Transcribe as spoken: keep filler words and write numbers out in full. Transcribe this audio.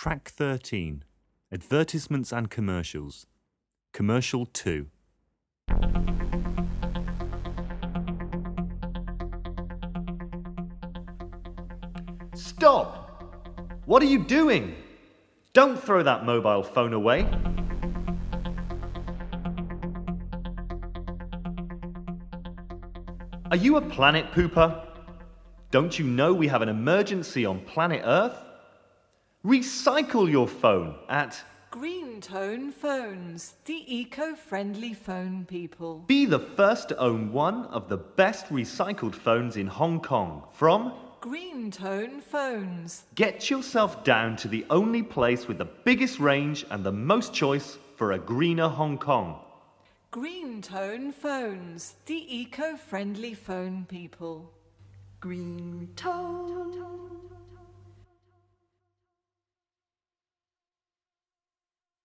Track thirteen. Advertisements and commercials. Commercial two. Stop! What are you doing? Don't throw that mobile phone away. Are you a planet pooper? Don't you know we have an emergency on planet Earth? Recycle your phone at Green Tone Phones, the eco-friendly phone people. Be the first to own one of the best recycled phones in Hong Kong from Green Tone Phones. Get yourself down to the only place with the biggest range and the most choice for a greener Hong Kong. Green Tone Phones, the eco-friendly phone people. Green Tone